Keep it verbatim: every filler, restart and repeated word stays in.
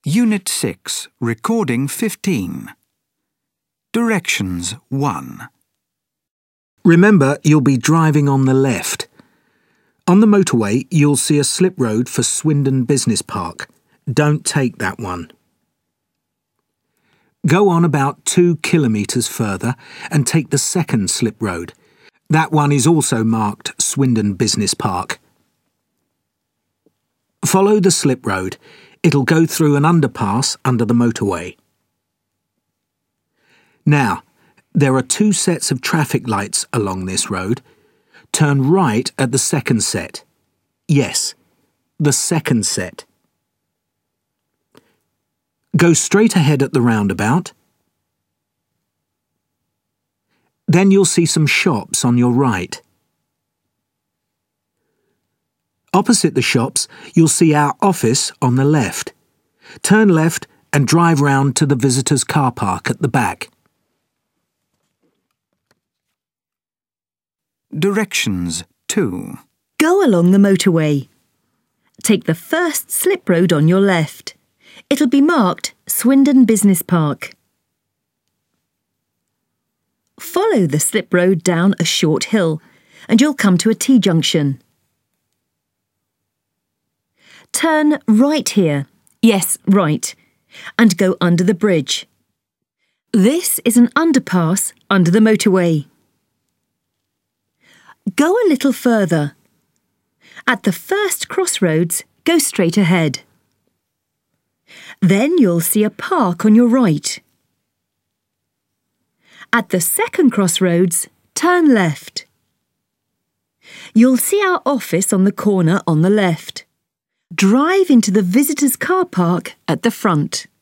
Unit six, Recording fifteen. Directions one. Remember, you'll be driving on the left. On the motorway, you'll see a slip road for Swindon Business Park. Don't take that one. Go on about two kilometres further and take the second slip road. That one is also marked Swindon Business Park. Follow the slip road. It'll go through an underpass under the motorway. Now, there are two sets of traffic lights along this road. Turn right at the second set. Yes, the second set. Go straight ahead at the roundabout. Then you'll see some shops on your right. Opposite the shops, you'll see our office on the left. Turn left and drive round to the visitors' car park at the back. Directions two. Go along the motorway. Take the first slip road on your left. It'll be marked Swindon Business Park. Follow the slip road down a short hill and you'll come to a T-junction. Turn right here, yes, right, and go under the bridge. This is an underpass under the motorway. Go a little further. At the first crossroads, go straight ahead. Then you'll see a park on your right. At the second crossroads, turn left. You'll see our office on the corner on the left. Drive into the visitors' car park at the front.